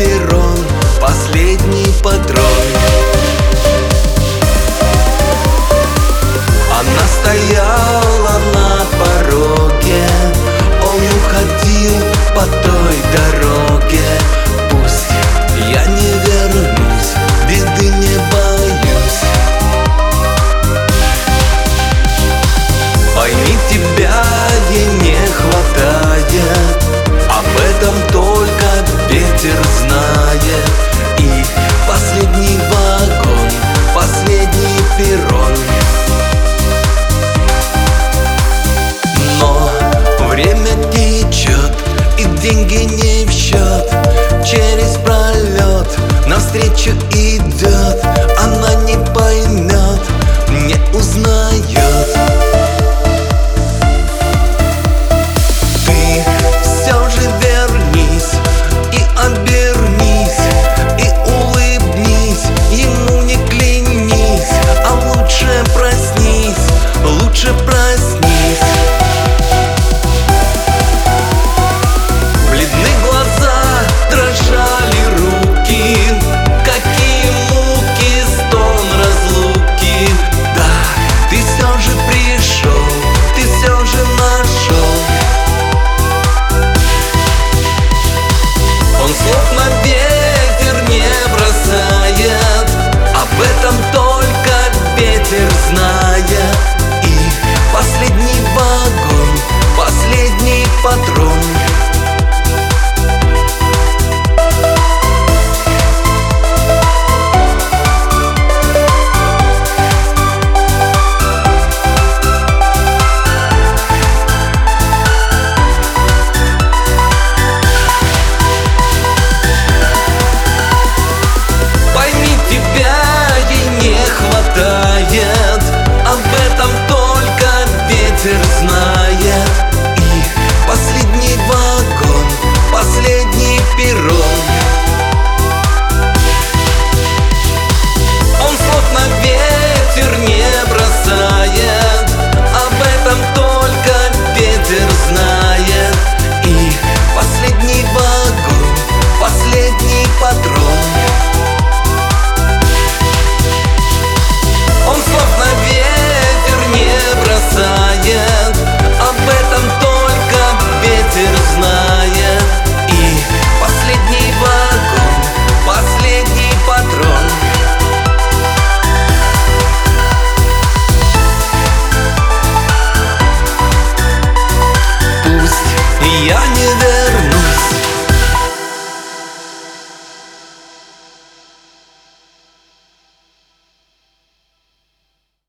перрон, последний патрон. Она стояла на пороге, он уходил по той дороге. Пусть я не вернусь, беды не боюсь. Пойми, тебя ей не хватает, об этом только ветер знает. И последний вагон, последний перрон. Но время течет, и деньги не в счет. Через пролет навстречу и